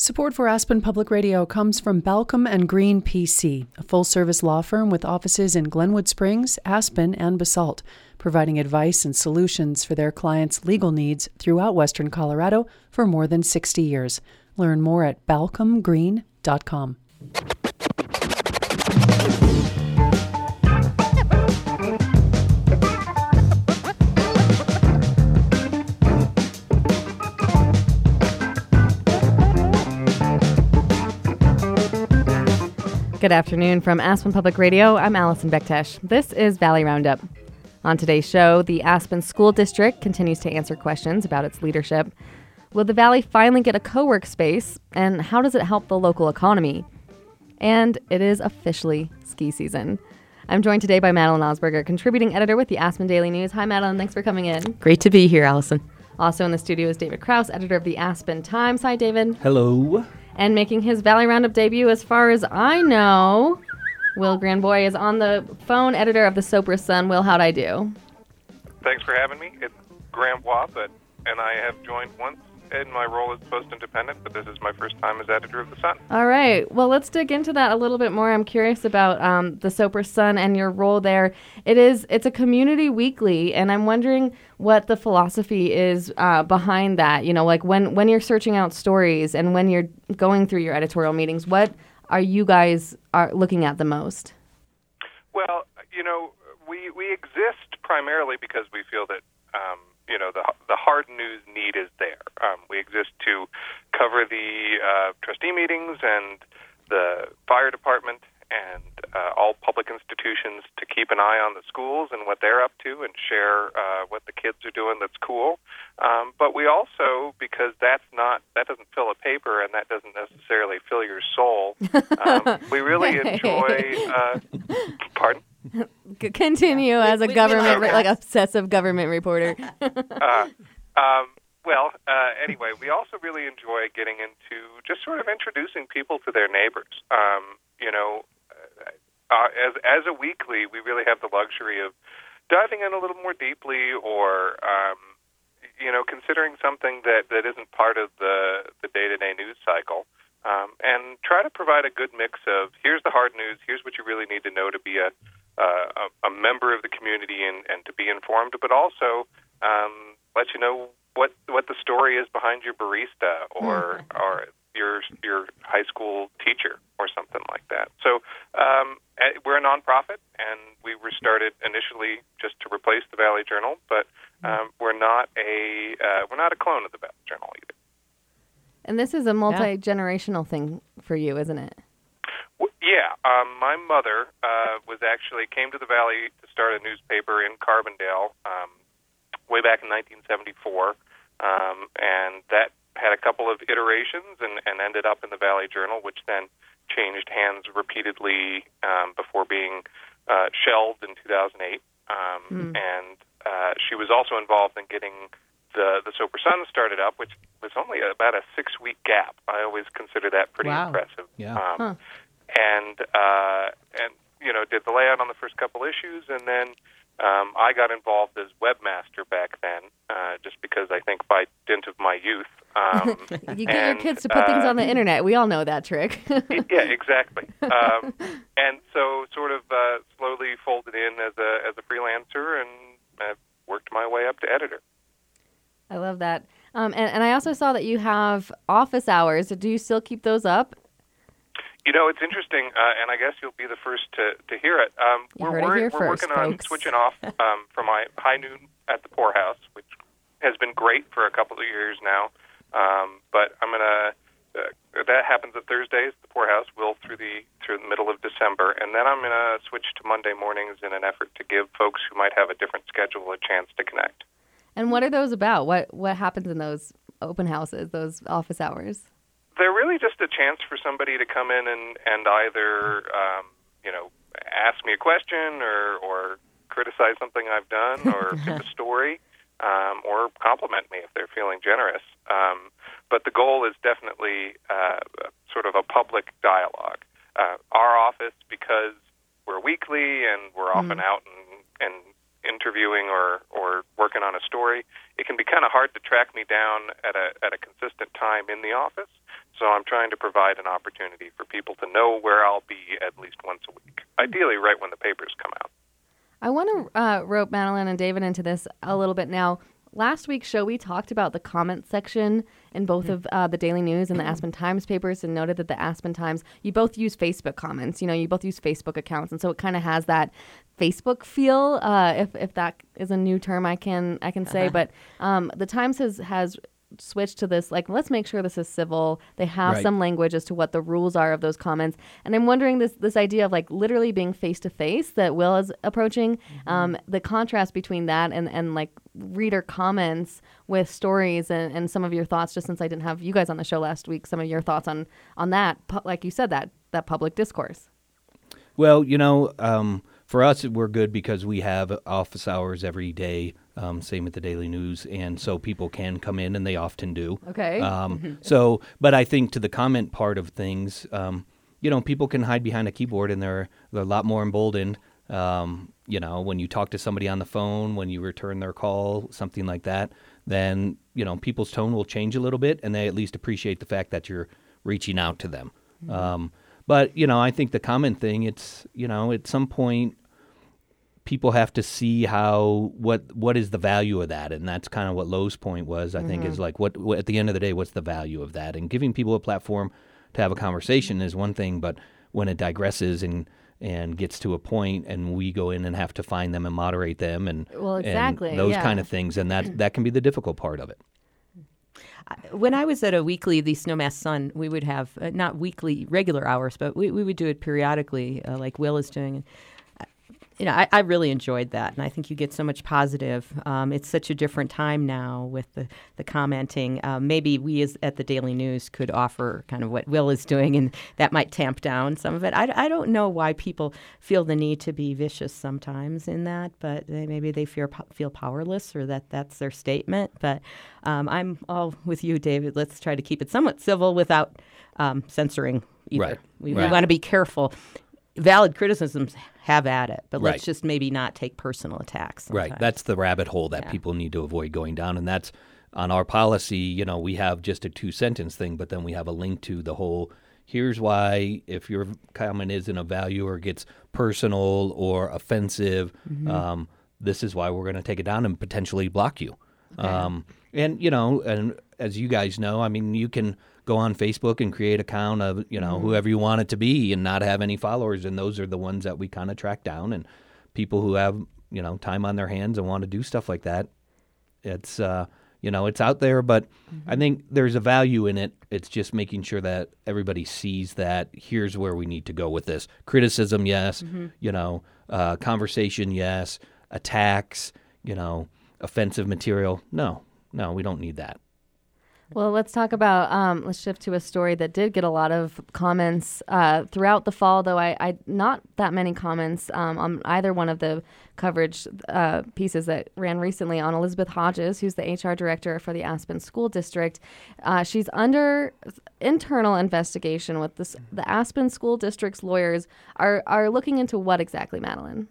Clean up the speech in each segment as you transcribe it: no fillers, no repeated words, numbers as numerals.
Support for Aspen Public Radio comes from Balcom and Green PC, a full-service law firm with offices in Glenwood Springs, Aspen, and Basalt, providing advice and solutions for their clients' legal needs throughout Western Colorado for more than 60 years. Learn more at balcomgreen.com. Good afternoon from Aspen Public Radio. I'm Allison Bektesh. This is Valley Roundup. On today's show, the Aspen School District continues to answer questions about its leadership. Will the Valley finally get a co-work space? And how does it help the local economy? And it is officially ski season. I'm joined today by Madeline Osberger, contributing editor with the Aspen Daily News. Hi, Madeline. Thanks for coming in. Great to be here, Allison. Also in the studio is David Krause, editor of the Aspen Times. Hi, David. Hello. And making his Valley Roundup debut, as far as I know, Will Granboy is on the phone, editor of the Sopris Sun. Will, how'd I do? Thanks for having me. It's Granbois, and I have joined once in my role as Post Independent, but this is my first time as editor of the Sun. All right. Well, let's dig into that a little bit more. I'm curious about the Sopris Sun and your role there. It's a community weekly, and I'm wondering what the philosophy is behind that. You know, like when you're searching out stories and when you're going through your editorial meetings, what are you guys looking at the most? Well, you know, we exist primarily because we feel that the hard news need is there. We exist to cover the trustee meetings and the fire department and all public institutions, to keep an eye on the schools and what they're up to and share what the kids are doing that's cool. But we also, because that doesn't fill a paper and that doesn't necessarily fill your soul, we really enjoy... Pardon? Continue as a government, like obsessive government reporter. Anyway, we also really enjoy getting into just sort of introducing people to their neighbors. As a weekly, we really have the luxury of diving in a little more deeply, or considering something that isn't part of the day-to-day news cycle, and try to provide a good mix of here's the hard news, here's what you really need to know to be a member of the community and to be informed, but also let you know what the story is behind your barista or your high school teacher or something like that. So we're a nonprofit, and we were started initially just to replace the Valley Journal, but we're not a clone of the Valley Journal either. And this is a multi-generational thing for you, isn't it? Yeah. My mother came to the Valley to start a newspaper in Carbondale way back in 1974, and that had a couple of iterations and ended up in the Valley Journal, which then changed hands repeatedly before being shelved in 2008. And she was also involved in getting the Sopris Sun started up, which was only about a 6-week gap. I always consider that pretty impressive. Yeah. And did the layout on the first couple issues, and then I got involved as webmaster back then, just because I think by dint of my youth. You get your kids to put things on the internet. We all know that trick. Yeah, exactly. And so sort of slowly folded in as a freelancer, and worked my way up to editor. I love that. And I also saw that you have office hours. Do you still keep those up? You know, it's interesting, and I guess you'll be the first to hear it. We're working on switching off from my high noon at the poorhouse, which has been great for a couple of years now. But I'm gonna that happens at Thursdays. The poorhouse will through the middle of December, and then I'm gonna switch to Monday mornings in an effort to give folks who might have a different schedule a chance to connect. And what are those about? What happens in those open houses, those office hours? They're really just a chance for somebody to come in and either, ask me a question or criticize something I've done or pick a story or compliment me if they're feeling generous. But the goal is definitely sort of a public dialogue. Our office, because we're weekly and we're often out and interviewing or working on a story, it can be kind of hard to track me down at a consistent time in the office. So I'm trying to provide an opportunity for people to know where I'll be at least once a week, ideally right when the papers come out. I want to rope Madeline and David into this a little bit now. Last week's show, we talked about the comment section in both of the Daily News and the Aspen Times papers, and noted that the Aspen Times, you both use Facebook comments. You both use Facebook accounts, and so it kind of has that Facebook feel, if that is a new term I can say. But the Times has switched to this, like, let's make sure this is civil. They have some language as to what the rules are of those comments. And I'm wondering this idea of, like, literally being face-to-face that Will is approaching, the contrast between that and like, reader comments with stories and some of your thoughts, just since I didn't have you guys on the show last week, some of your thoughts on that, like you said, that public discourse. Well, for us, we're good because we have office hours every day, same at the Daily News, and so people can come in, and they often do. Okay. But I think to the comment part of things, people can hide behind a keyboard, and they're a lot more emboldened. When you talk to somebody on the phone, when you return their call, something like that, then, people's tone will change a little bit, and they at least appreciate the fact that you're reaching out to them. But, I think the comment thing, it's, at some point, people have to see what is the value of that. And that's kind of what Lowe's point was, I think, is like, what at the end of the day, what's the value of that? And giving people a platform to have a conversation is one thing, but when it digresses and gets to a point and we go in and have to find them and moderate them and, exactly, and those kind of things, and that can be the difficult part of it. When I was at a weekly, the Snowmass Sun, we would have not weekly regular hours, but we would do it periodically, like Will is doing. I really enjoyed that, and I think you get so much positive. It's such a different time now with the commenting. Maybe we at the Daily News could offer kind of what Will is doing, and that might tamp down some of it. I don't know why people feel the need to be vicious sometimes in that, but maybe they feel powerless, or that's their statement. But I'm all with you, David. Let's try to keep it somewhat civil without censoring either. Right. We want to be careful. Valid criticisms, have at it, but let's just maybe not take personal attacks sometimes. Right. That's the rabbit hole that people need to avoid going down. And that's on our policy. We have just a 2-sentence thing, but then we have a link to the whole, here's why if your comment isn't of value or gets personal or offensive, this is why we're going to take it down and potentially block you. Okay. And as you guys know, I mean, you can go on Facebook and create an account of, whoever you want it to be and not have any followers. And those are the ones that we kind of track down. And people who have, time on their hands and want to do stuff like that, it's, it's out there. But I think there's a value in it. It's just making sure that everybody sees that here's where we need to go with this. Criticism, yes. Conversation, yes. Attacks, offensive material. No, we don't need that. Well, let's talk about, let's shift to a story that did get a lot of comments throughout the fall, though I not that many comments on either one of the coverage pieces that ran recently on Elizabeth Hodges, who's the HR director for the Aspen School District. She's under internal investigation with the Aspen School District's lawyers are looking into what exactly, Madeline?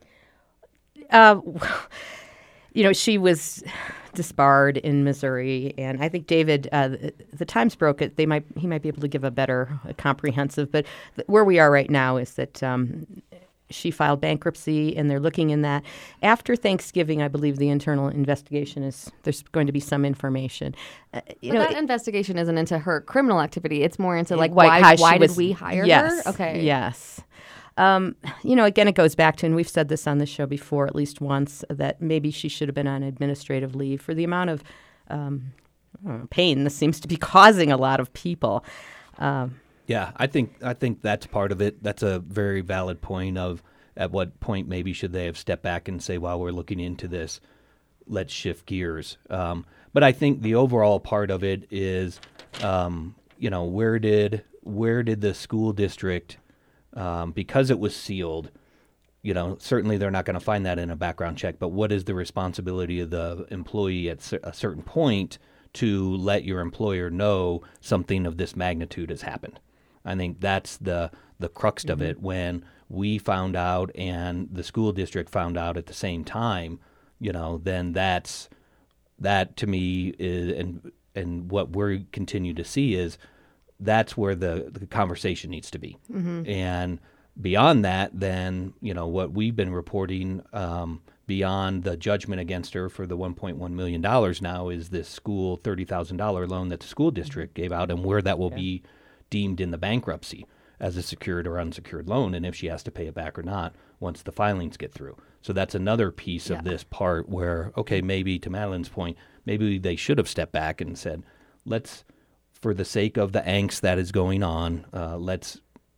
She was disbarred in Missouri, and I think David, the Times broke it. He might be able to give a comprehensive. But where we are right now is that she filed bankruptcy, and they're looking in that. After Thanksgiving, I believe the internal investigation there's going to be some information. That investigation isn't into her criminal activity. It's more into why did we hire her? Okay. Yes. Again, it goes back to, and we've said this on the show before at least once, that maybe she should have been on administrative leave for the amount of pain this seems to be causing a lot of people. I think that's part of it. That's a very valid point of at what point maybe should they have stepped back and say, while we're looking into this, let's shift gears. But I think the overall part of it is, where did the school district, because it was sealed, certainly they're not going to find that in a background check, but what is the responsibility of the employee at a certain point to let your employer know something of this magnitude has happened? I think that's the crux of it. When we found out and the school district found out at the same time, then that to me is, and what we continue to see is that's where the conversation needs to be. And beyond that, then, what we've been reporting beyond the judgment against her for the $1.1 million now is this school $30,000 loan that the school district gave out, and where that will be deemed in the bankruptcy as a secured or unsecured loan, and if she has to pay it back or not once the filings get through. So that's another piece of this part where, okay, maybe to Madeline's point, maybe they should have stepped back and said, let's, for the sake of the angst that is going on, let's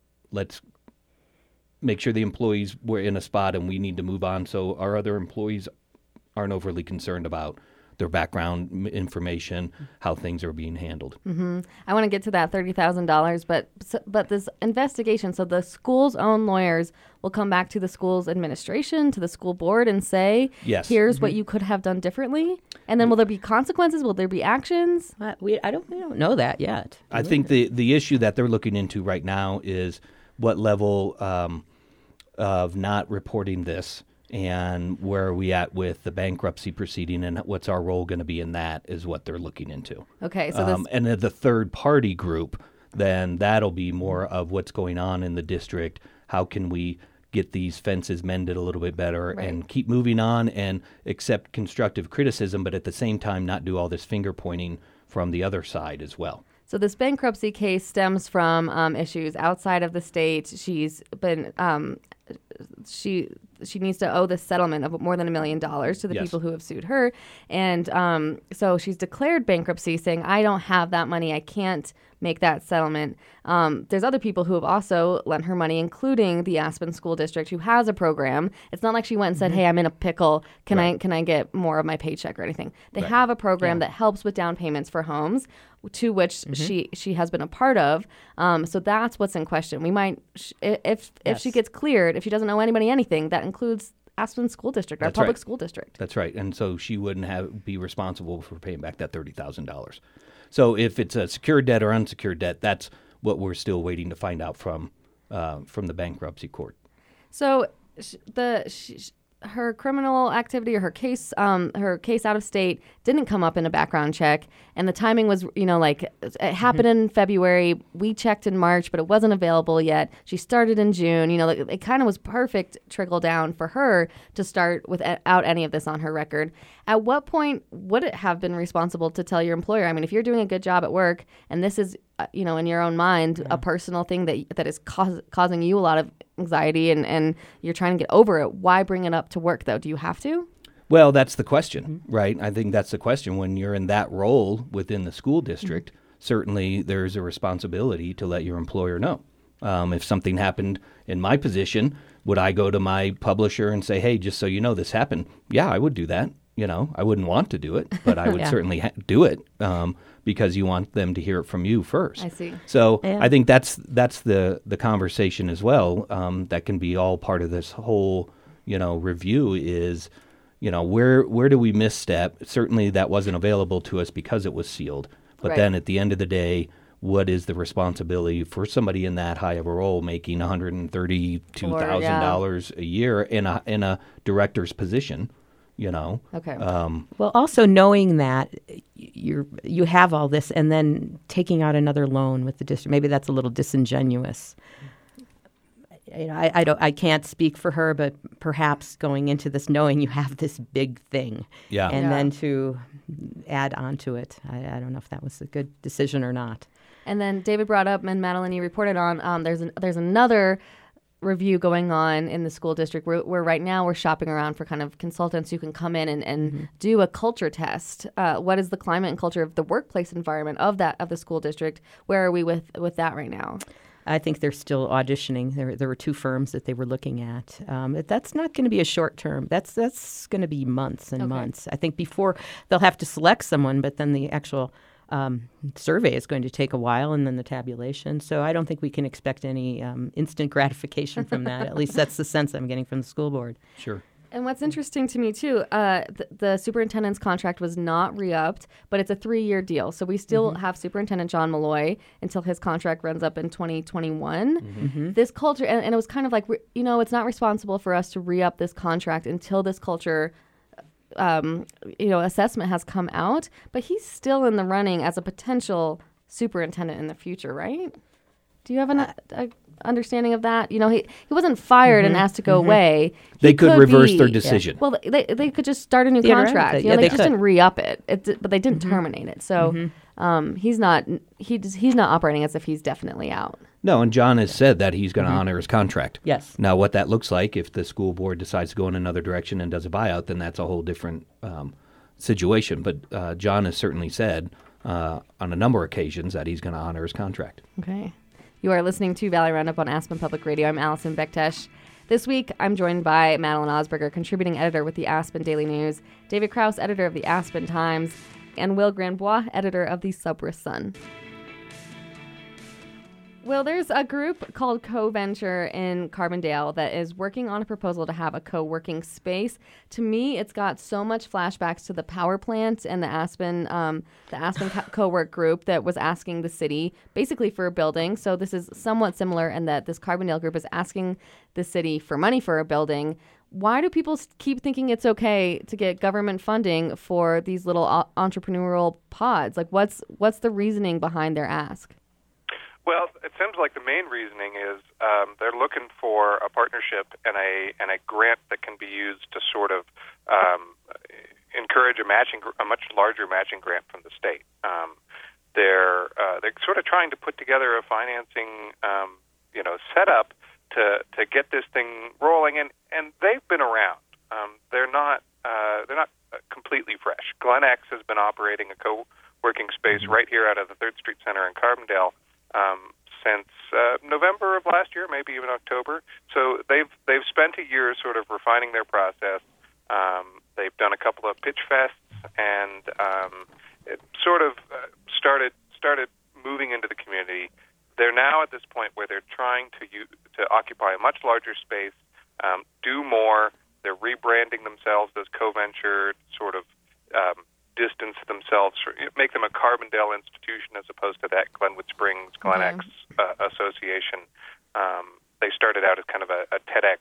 make sure the employees were in a spot and we need to move on so our other employees aren't overly concerned about their background information, how things are being handled. I want to get to that $30,000, but this investigation, so the school's own lawyers will come back to the school's administration, to the school board, and say, yes, here's what you could have done differently? And then will there be consequences? Will there be actions? We don't know that yet. I think the issue that they're looking into right now is what level of not reporting this, and where are we at with the bankruptcy proceeding, and what's our role going to be in that is what they're looking into. Okay, so and the third party group, then that'll be more of what's going on in the district. How can we get these fences mended a little bit better and keep moving on and accept constructive criticism, but at the same time not do all this finger pointing from the other side as well. So this bankruptcy case stems from issues outside of the state. She's been she needs to owe this settlement of more than $1 million to the people who have sued her, and so she's declared bankruptcy, saying, "I don't have that money. I can't make that settlement." There's other people who have also lent her money, including the Aspen School District, who has a program. It's not like she went and said, "Hey, I'm in a pickle. Can I get more of my paycheck or anything?" They have a program that helps with down payments for homes, to which she has been a part of. So that's what's in question. We might, if she gets cleared, if she doesn't owe anybody anything, that includes Aspen School District, our public school district. That's right. And so she wouldn't be responsible for paying back that $30,000. So if it's a secured debt or unsecured debt, that's what we're still waiting to find out from the bankruptcy court. So her criminal activity or her case out of state didn't come up in a background check, and the timing was, it happened in February. We checked in March, but it wasn't available yet. She started in June. It kind of was perfect trickle down for her to start without any of this on her record. At what point would it have been responsible to tell your employer? I mean, if you're doing a good job at work and this is, in your own mind, a personal thing that is causing you a lot of anxiety and you're trying to get over it, why bring it up to work, though? Do you have to? Well, that's the question, right? I think that's the question. When you're in that role within the school district, certainly there's a responsibility to let your employer know. If something happened in my position, would I go to my publisher and say, "Hey, just so you know, this happened"? Yeah, I would do that. I wouldn't want to do it, but I would certainly do it because you want them to hear it from you first. I see. So I think that's the conversation as well. That can be all part of this whole review is where do we misstep? Certainly that wasn't available to us because it was sealed. But then at the end of the day, what is the responsibility for somebody in that high of a role making $132,000 a year in a director's position? Okay. Well, also knowing that you have all this and then taking out another loan with the district, maybe that's a little disingenuous. I can't speak for her, but perhaps going into this knowing you have this big thing, then to add on to it, I don't know if that was a good decision or not. And then David brought up, and Madeline, you reported on, there's another review going on in the school district where right now we're shopping around for kind of consultants who can come in and do a culture test. What is the climate and culture of the workplace environment of the school district? Where are we with that right now? I think they're still auditioning. There were two firms that they were looking at. That's not going to be a short term. That's going to be months and months. I think before they'll have to select someone, but then the actual survey is going to take a while, and then the tabulation. So I don't think we can expect any instant gratification from that. At least that's the sense I'm getting from the school board. Sure. And what's interesting to me, too, the superintendent's contract was not re-upped, but it's a 3-year deal. So we still have Superintendent John Malloy until his contract runs up in 2021. This culture, and it was kind of like, it's not responsible for us to re-up this contract until this culture assessment has come out, but he's still in the running as a potential superintendent in the future, right? Do you have an understanding of that? You know, he wasn't fired and asked to go away. They could reverse their decision. Well, they could just start a new contract. You know, they just didn't re-up it, but they didn't terminate it. So he's not operating as if he's definitely out. No, and John has said that he's going to honor his contract. Yes. Now, what that looks like, if the school board decides to go in another direction and does a buyout, then that's a whole different situation. But John has certainly said on a number of occasions that he's going to honor his contract. Okay. You are listening to Valley Roundup on Aspen Public Radio. I'm Allison Bektesh. This week, I'm joined by Madeline Osberger, contributing editor with the Aspen Daily News, David Krause, editor of the Aspen Times, and Will Granbois, editor of the Sudbury Sun. Well, there's a group called Co-Venture in Carbondale that is working on a proposal to have a co-working space. To me, it's got so much flashbacks to the power plant and the Aspen co-work group that was asking the city basically for a building. So this is somewhat similar in that this Carbondale group is asking the city for money for a building. Why do people keep thinking it's okay to get government funding for these little entrepreneurial pods? Like, what's the reasoning behind their ask? Well, it seems like the main reasoning is they're looking for a partnership and a grant that can be used to sort of encourage a much larger matching grant from the state. They're sort of trying to put together a financing setup to get this thing rolling, and they've been around. They're not completely fresh. GlenX has been operating a co-working space right here out of the 3rd Street Center in Carbondale since November of last year, maybe even October. So they've spent a year sort of refining their process. They've done a couple of pitch fests, and it sort of started moving into the community. They're now at this point where they're trying to occupy a much larger space, do more. They're rebranding themselves as Co-Venture, sort of distance themselves, make them a Carbondale institution as opposed to that Glenwood Springs, GlenX association. They started out as kind of a TEDx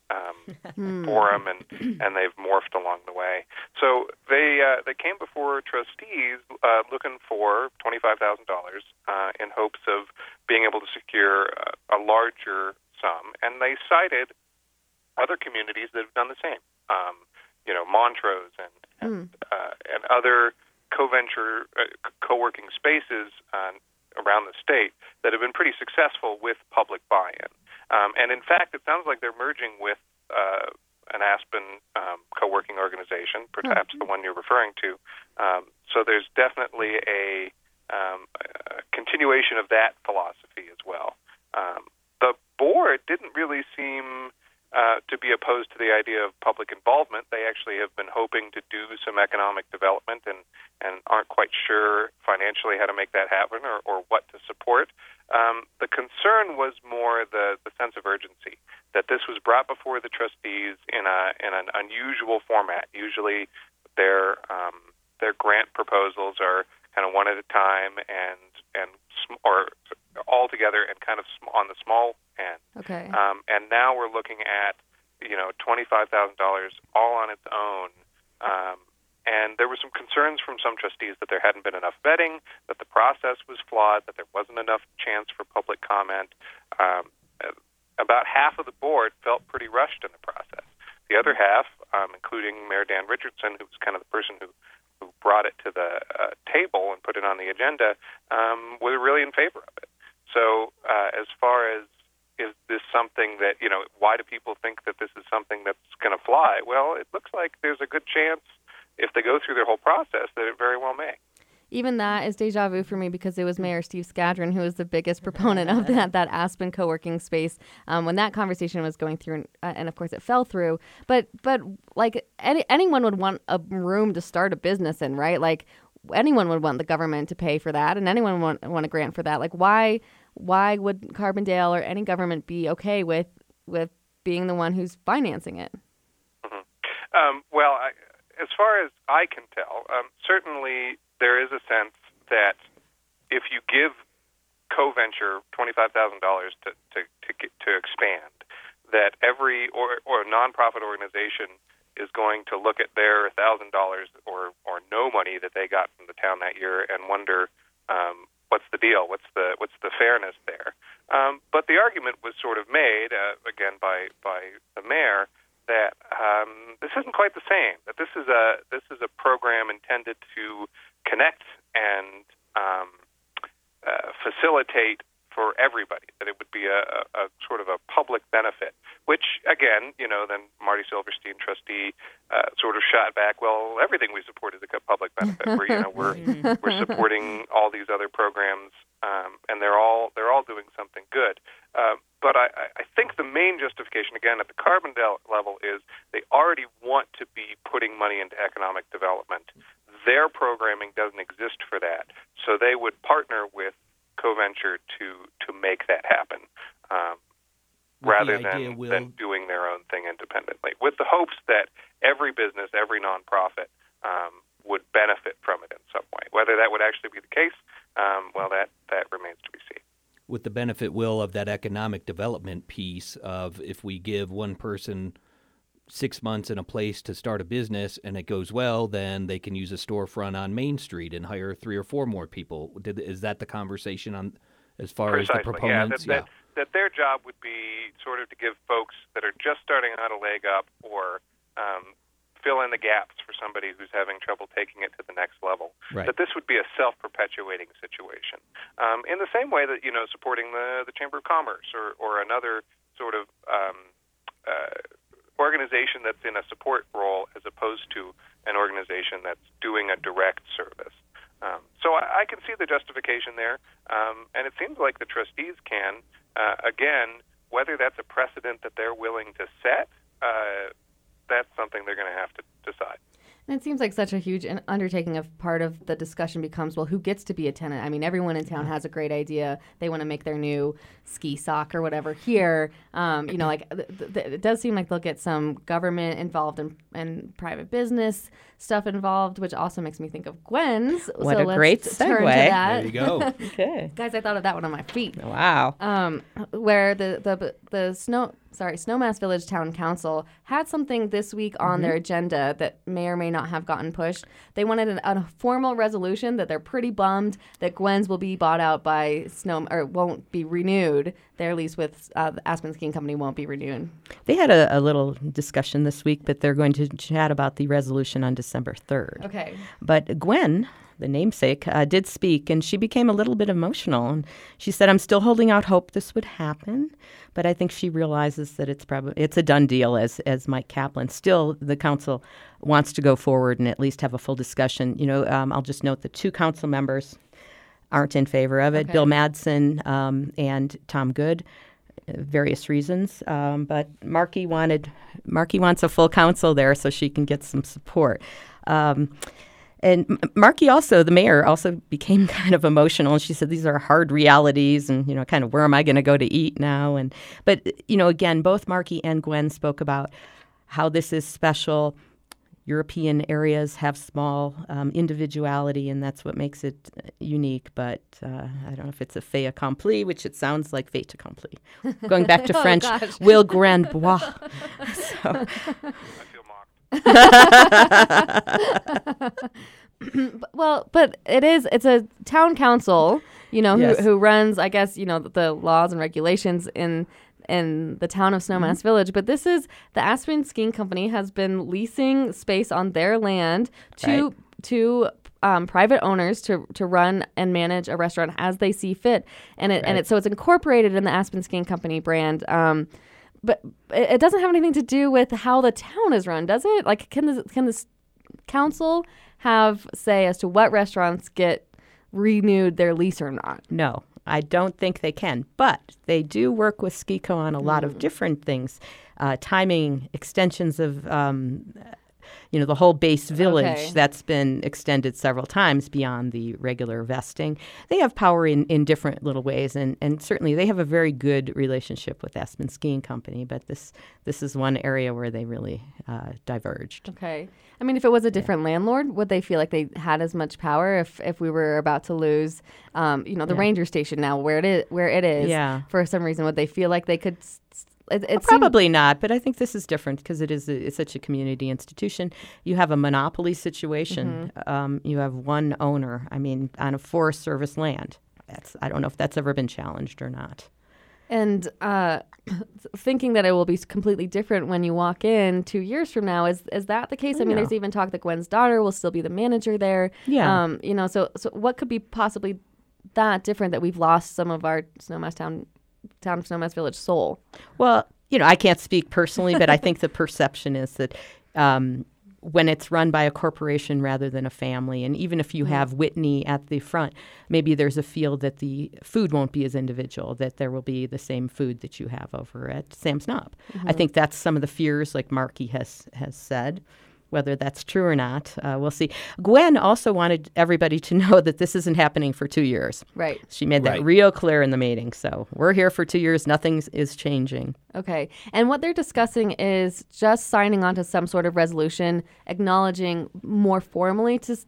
forum, and they've morphed along the way. So they came before trustees looking for $25,000 in hopes of being able to secure a larger sum, and they cited other communities that have done the same. Montrose and other co-venture co-working spaces around the state that have been pretty successful with public buy-in. And in fact, it sounds like they're merging with an Aspen co-working organization, perhaps the one you're referring to. So there's definitely a continuation of that philosophy as well. The board didn't really seem to be opposed to the idea of public involvement. They actually have been hoping to do some economic development and aren't quite sure financially how to make that happen or what to support. The concern was more the sense of urgency, that this was brought before the trustees in an unusual format. Usually their grant proposals are kind of one at a time or all together and kind of on the small end. Okay. And now we're looking at $25,000 all on its own. And there were some concerns from some trustees that there hadn't been enough vetting, that the process was flawed, that there wasn't enough chance for public comment. About half of the board felt pretty rushed in the process. The other half, including Mayor Dan Richardson, who was kind of the person who brought it to the table and put it on the agenda, were really in favor of it. So as far as is this something that, why do people think that this is something that's going to fly? Well, it looks like there's a good chance if they go through their whole process that it very well may. Even that is deja vu for me because it was Mayor Steve Skadron who was the biggest proponent of that Aspen co-working space when that conversation was going through, and of course it fell through. But like anyone would want a room to start a business in, right? Like anyone would want the government to pay for that, and anyone would want a grant for that. Like why would Carbondale or any government be okay with being the one who's financing it? Mm-hmm. As far as I can tell, certainly there is a sense that if you give Co-Venture $25,000 to expand, that every or a nonprofit organization is going to look at their $1,000 or no money that they got from the town that year and wonder, what's the deal? What's the fairness there? But the argument was sort of made again by the mayor that this isn't quite the same. That this is a program intended to connect and facilitate for everybody. That it would be a sort of a public benefit. Which again, then Marty Silverstein, trustee, sort of shot back. Well, everything we support is a public benefit. We're supporting all these other programs, and they're all doing something good. But I think the main justification, again, at the Carbondale level, is they already want to be putting money into economic development. Their programming doesn't exist for that, so they would partner with CoVenture to make that happen, rather than doing their own thing independently, with the hopes that every business, every nonprofit would benefit from it in some way. Whether that would actually be the case, that remains to be seen. With the benefit, Will, of that economic development piece of if we give one person 6 months in a place to start a business and it goes well, then they can use a storefront on Main Street and hire 3 or 4 more people. Is that the conversation on as far Precisely, as the proponents? That their job would be sort of to give folks that are just starting out a leg up or fill in the gaps for somebody who's having trouble taking it to the next level. Right. That this would be a self-perpetuating situation. In the same way that, supporting the Chamber of Commerce or another sort of organization that's in a support role as opposed to an organization that's doing a direct service. So I can see the justification there, and it seems like the trustees can. Again, whether that's a precedent that they're willing to set, that's something they're going to have to decide. And it seems like such a huge undertaking. Of part of the discussion becomes, well, who gets to be a tenant? I mean, everyone in town has a great idea. They want to make their new ski sock or whatever here. It does seem like they'll get some government involved and private business stuff involved, which also makes me think of Gwen's. What so a great let's segue. turn to that. There you go. Okay. Guys, I thought of that one on my feet. Wow. Where the Snowmass Village Town Council had something this week on their agenda that may or may not have gotten pushed. They wanted a formal resolution that they're pretty bummed that Gwen's will be bought out by won't be renewed. Their lease with the Aspen Skiing Company won't be renewed. They had a little discussion this week, but they're going to chat about the resolution on December 3rd. Okay. But Gwen, the namesake, did speak, and she became a little bit emotional. And she said, "I'm still holding out hope this would happen, but I think she realizes that it's a done deal." As Mike Kaplan, still the council wants to go forward and at least have a full discussion. I'll just note the 2 council members aren't in favor of it. Okay. Bill Madsen and Tom Good, various reasons. But Markey wants a full council there so she can get some support. And Markey also, the mayor, also became kind of emotional. And she said, these are hard realities and, kind of where am I going to go to eat now? But again, both Markey and Gwen spoke about how this is special. European areas have small individuality, and that's what makes it unique. But I don't know if it's a fait accompli, which it sounds like fait accompli. Going back to French, Will Grand Bois. So. I feel mocked. Well, but it's a town council, Yes. who runs, I guess, the laws and regulations in the town of Snowmass Village. But this is the Aspen Skiing Company has been leasing space on their land to private owners to run and manage a restaurant as they see fit, so it's incorporated in the Aspen Skiing Company brand. But it doesn't have anything to do with how the town is run, does it? Like, can this council have say as to what restaurants get renewed their lease or not? No, I don't think they can. But they do work with SkiCo on a lot of different things, timing, extensions of the whole base village. Okay. That's been extended several times beyond the regular vesting. They have power in different little ways, and certainly they have a very good relationship with Aspen Skiing Company, but this is one area where they really diverged. Okay. I mean, if it was a different landlord, would they feel like they had as much power if we were about to lose, the ranger station now where it is? Yeah. For some reason, would they feel like they could? Probably not, but I think this is different because it's such a community institution. You have a monopoly situation. You have one owner, on a Forest Service land. I don't know if that's ever been challenged or not. And thinking that it will be completely different when you walk in 2 years from now, is that the case? I mean, there's even talk that Gwen's daughter will still be the manager there. Yeah. So what could be possibly that different that we've lost some of our Snowmass town of Snowmass Village soul? Well, I can't speak personally, but I think the perception is that when it's run by a corporation rather than a family, and even if you have Whitney at the front, maybe there's a feel that the food won't be as individual, that there will be the same food that you have over at Sam's Knob. I think that's some of the fears, like Marky has said. Whether that's true or not, we'll see. Gwen also wanted everybody to know that this isn't happening for 2 years. Right. She made that real clear in the meeting. So we're here for 2 years. Nothing is changing. Okay. And what they're discussing is just signing on to some sort of resolution, acknowledging more formally to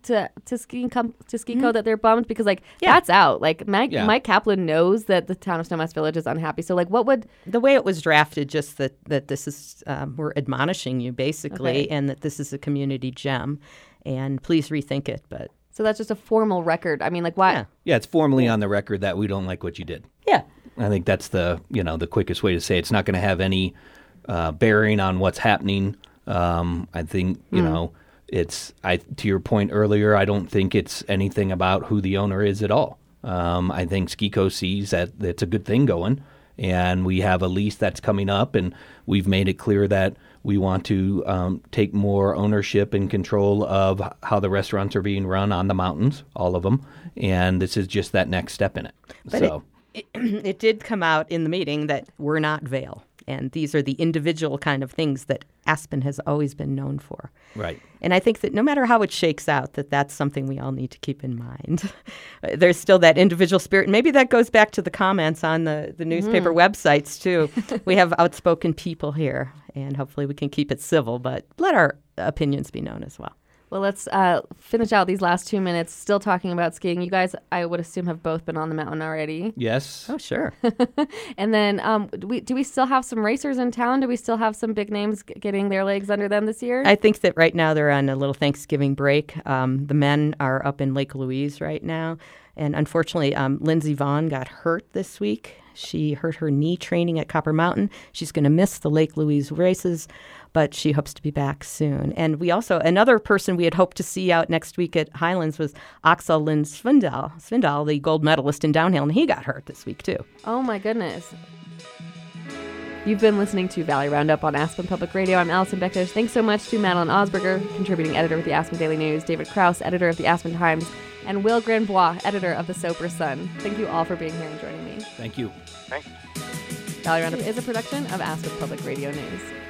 SKICO that they're bummed, because that's out. Like Mike Kaplan knows that the town of Snowmass Village is unhappy. So what would the way it was drafted, just that this is we're admonishing you basically, and that this is a community gem, and please rethink it. But so that's just a formal record. I mean, why? Yeah, it's formally on the record that we don't like what you did. Yeah. I think that's the quickest way to say it. It's not going to have any bearing on what's happening. I think, to your point earlier, I don't think it's anything about who the owner is at all. I think SKICO sees that it's a good thing going, and we have a lease that's coming up, and we've made it clear that we want to take more ownership and control of how the restaurants are being run on the mountains, all of them, and this is just that next step in it. But it did come out in the meeting that we're not Vail, and these are the individual kind of things that Aspen has always been known for. Right. And I think that no matter how it shakes out, that's something we all need to keep in mind. There's still that individual spirit. And maybe that goes back to the comments on the newspaper websites, too. We have outspoken people here, and hopefully we can keep it civil, but let our opinions be known as well. Well, let's finish out these last 2 minutes still talking about skiing. You guys, I would assume, have both been on the mountain already. Yes. Oh, sure. And then do we still have some racers in town? Do we still have some big names getting their legs under them this year? I think that right now they're on a little Thanksgiving break. The men are up in Lake Louise right now. And unfortunately, Lindsey Vaughn got hurt this week. She hurt her knee training at Copper Mountain. She's going to miss the Lake Louise races, but she hopes to be back soon. And we also, another person we had hoped to see out next week at Highlands was Axel Lind Svindal, the gold medalist in downhill, and he got hurt this week too. Oh my goodness. You've been listening to Valley Roundup on Aspen Public Radio. I'm Allison Bektish. Thanks so much to Madeline Osberger, contributing editor with the Aspen Daily News, David Krause, editor of the Aspen Times, and Will Granbois, editor of the Soper Sun. Thank you all for being here and joining me. Thank you. Thanks. Valley Roundup is a production of Aspen Public Radio News.